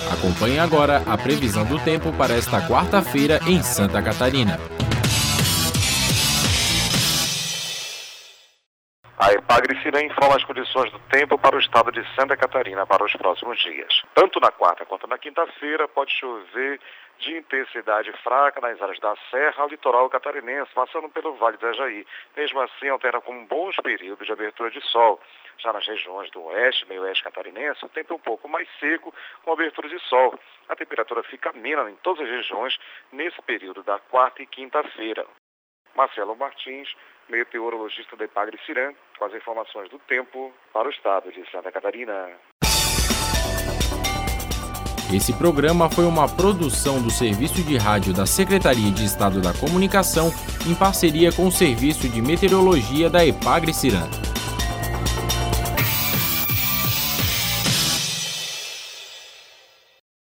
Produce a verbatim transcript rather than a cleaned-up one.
Acompanhe agora a previsão do tempo para esta quarta-feira em Santa Catarina. A Epagre-Ciran informa as condições do tempo para o estado de Santa Catarina para os próximos dias. Tanto na quarta quanto na quinta-feira pode chover de intensidade fraca nas áreas da Serra ao litoral catarinense, passando pelo Vale do Itajaí. Mesmo assim, alterna com bons períodos de abertura de sol. Já nas regiões do oeste e meio-oeste catarinense, o tempo é um pouco mais seco, com abertura de sol. A temperatura fica amena em todas as regiões nesse período da quarta e quinta-feira. Marcelo Martins, meteorologista da Epagre-Ciran, com as informações do tempo para o estado de Santa Catarina. Esse programa foi uma produção do Serviço de Rádio da Secretaria de Estado da Comunicação, em parceria com o Serviço de Meteorologia da Epagre-Ciran.